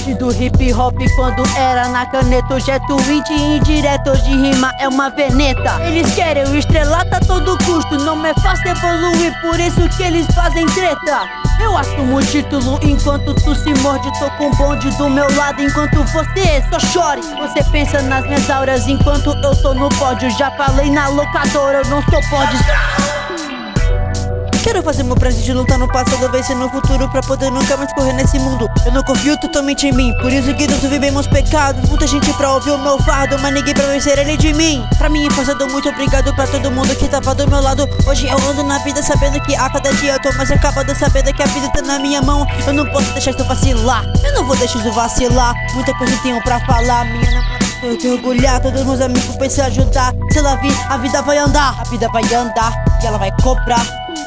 auge do hip hop quando era na caneta. Hoje é tweet indireto, hoje rima é uma veneta. Eles querem o estrelato a todo custo, não é fácil evoluir, por isso que eles fazem treta. Eu assumo o título enquanto tu se morde. Tô com o bonde do meu lado enquanto você só chore. Você pensa nas minhas auras enquanto eu tô no pódio. Já falei na locadora, eu não sou pódio. Quero fazer meu presente, lutar no passado, vencer no futuro, pra poder nunca mais correr nesse mundo. Eu não confio totalmente em mim, por isso que Deus vive meus pecados. Muita gente pra ouvir o meu fardo, mas ninguém pra vencer ele de mim. Pra mim, passado, muito obrigado pra todo mundo que tava do meu lado. Hoje eu ando na vida sabendo que a cada dia eu tô mais acabado, sabendo que a vida tá na minha mão. Eu não posso deixar isso vacilar, eu não vou deixar isso vacilar. Muita coisa tenho pra falar, minha namorada eu te orgulhar, todos meus amigos pensam em ajudar. Se ela vir, a vida vai andar, a vida vai andar e ela vai cobrar.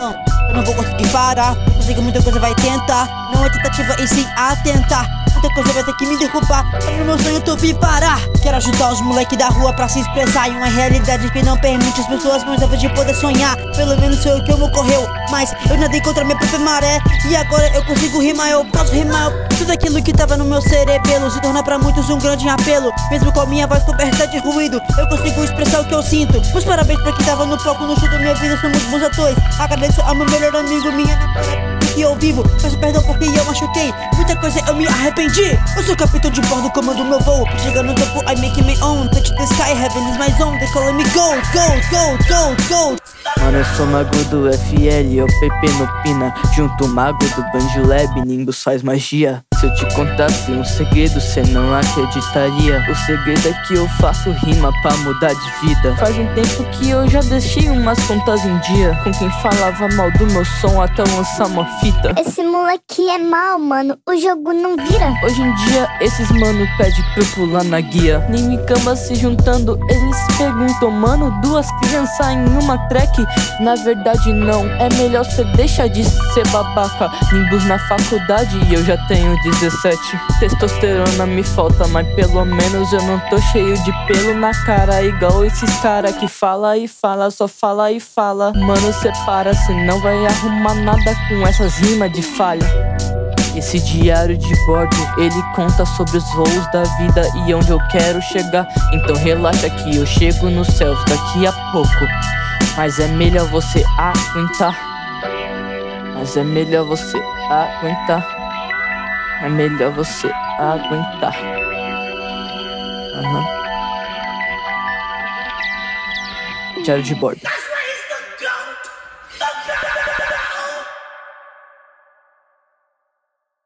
Eu não vou conseguir parar, consigo muita coisa vai tentar. Não é tentativa e sim atentar. Muita coisa vai ter que me derrubar, mas no meu sonho eu tô vim parar. Quero ajudar os moleques da rua pra se expressar em uma realidade que não permite as pessoas mais novas de poder sonhar. Pelo menos foi o que me ocorreu, mas eu nadei contra minha própria maré. E agora eu consigo rimar, eu posso rimar. Tudo aquilo que tava no meu cerebelo se torna pra muitos um grande apelo. Mesmo com a minha voz coberta de ruído, eu consigo expressar o que eu sinto. Meus parabéns pra quem tava no palco, no show da minha vida, somos bons atores. Agradeço ao meu melhor amigo, minha namorada que eu vivo. Peço perdão porque eu machuquei, muita coisa eu me arrependi. Eu sou capitão de bordo, comando meu voo. Chega no topo, I make me own. Touch the sky, heaven is my zone. They calling me gold, gold, gold, gold, gold. Mano, eu sou mago do FL, eu PP no Pina. Junto o mago do Banjo Lab, Nimbus faz magia. Se eu te contasse um segredo, cê não acreditaria. O segredo é que eu faço rima pra mudar de vida. Faz um tempo que eu já deixei umas contas em dia com quem falava mal do meu som até eu lançar uma fita. Esse moleque é mal, mano, o jogo não vira. Hoje em dia esses mano pede pra eu pular na guia. Nem cama se juntando, eles perguntam: mano, duas crianças em uma track? Na verdade não, é melhor cê deixar de ser babaca. Nimbus na faculdade e eu já tenho 17. Testosterona me falta, mas pelo menos eu não tô cheio de pelo na cara, igual esses cara que fala e fala, só fala e fala. Mano, cê para, cê não vai arrumar nada com essas rimas de falha. Esse diário de bordo, ele conta sobre os voos da vida e onde eu quero chegar. Então relaxa que eu chego nos céus daqui a pouco. Mas é melhor você aguentar. Mas é melhor você aguentar. É melhor você aguentar. Diário de bordo.